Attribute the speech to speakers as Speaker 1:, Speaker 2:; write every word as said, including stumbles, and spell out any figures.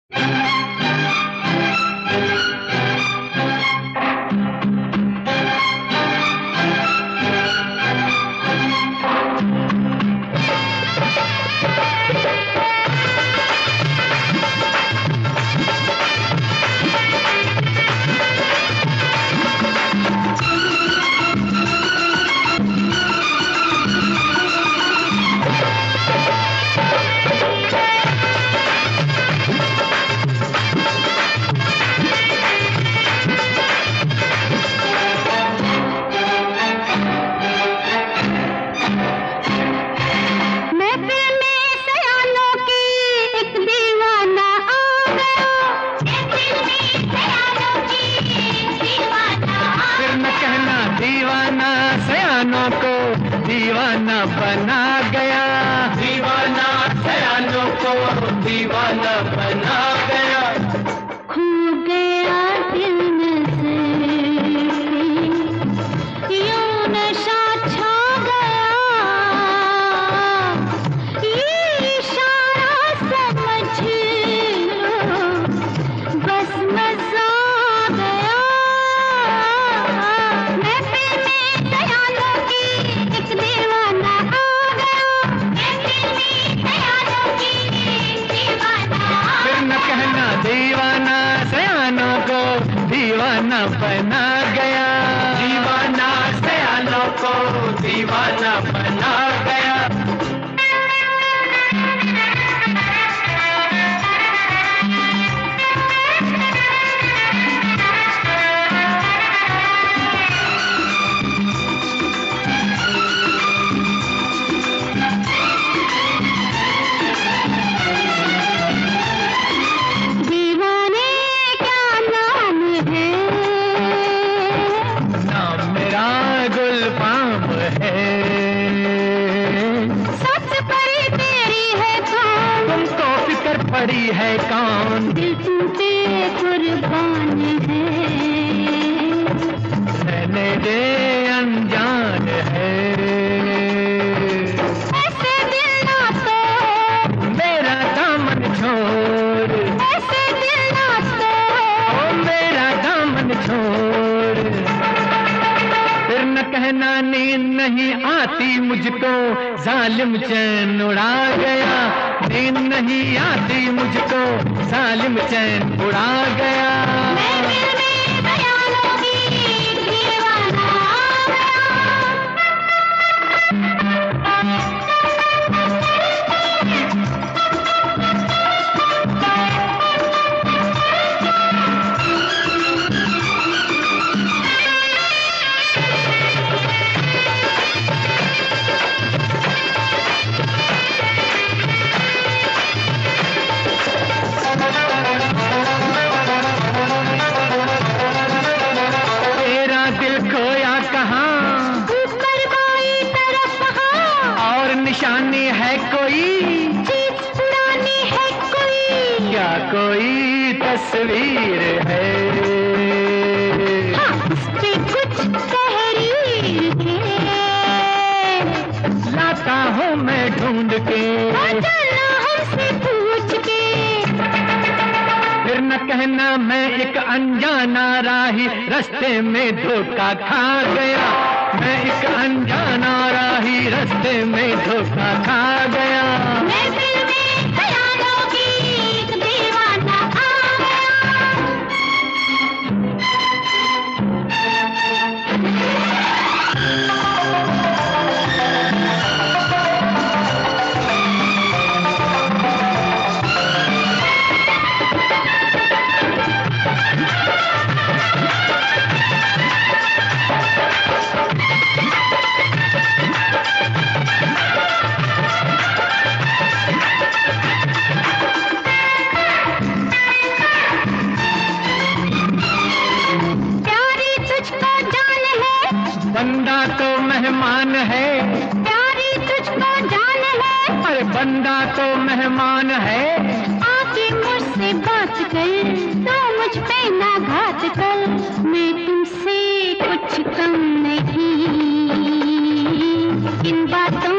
Speaker 1: दीवाना बना गया, दीवाना सयानों को दीवाना बना गया।
Speaker 2: खो गया दिल में से यूं नशा छा गया, ये इशारा समझ लो बस मजा गया। महफिल में सयानों की एक दीवाना आ गया, महफिल में सयानों की एक दीवाना।
Speaker 1: फिर न कहना दीवाना सयानों को दीवाना बना गया, दीवाना सयानों को दीवाना बना गया।
Speaker 2: दीवाने क्या नाम है?
Speaker 1: नाम मेरा गुलफाम है।
Speaker 2: सच परी तेरी है कौन?
Speaker 1: तुमको फिक्र पड़ी है कौन?
Speaker 2: दिल तुम पे कुर्बान है।
Speaker 1: रहने दे अनजान है।
Speaker 2: ऐसे दिल ना तोड़,
Speaker 1: मेरा दामन छोड़,
Speaker 2: ऐसे दिल ना तोड़।
Speaker 1: ओ मेरा दामन छोड़। फिर न कहना नींद नहीं आती मुझको, जालिम चैन उड़ा गया। नींद नहीं आती मुझको, जालिम चैन उड़ा गया।
Speaker 2: महफिल में सयानों की एक दीवाना आ गया।
Speaker 1: तेरा दिल खोया कहाँ,
Speaker 2: ऊपर बाई तरफ हाँ,
Speaker 1: और निशानी है कोई,
Speaker 2: चीज पुरानी है कोई।
Speaker 1: क्या कोई तस्वीर है?
Speaker 2: हाँ, उस पे कुछ तहरीर है।
Speaker 1: लाता हूँ मैं ढूंढ के,
Speaker 2: जाना हमसे पूछ के।
Speaker 1: फिर न कहना मैं एक अनजाना राही, रास्ते में धोखा खा गया। मैं एक अनजाना राही, रास्ते में धोखा खा गया।
Speaker 2: महफिल में सयानों की एक दीवाना आ गया। प्यारी तुझको जान है,
Speaker 1: बंदा तो मेहमान है,
Speaker 2: प्यारी तुझको जान है।
Speaker 1: अरे बंदा तो मेहमान है।
Speaker 2: आके मुझसे बात कर, तो मुझ पे ना घात कर। मैं तुमसे कुछ कम नहीं, इन बातों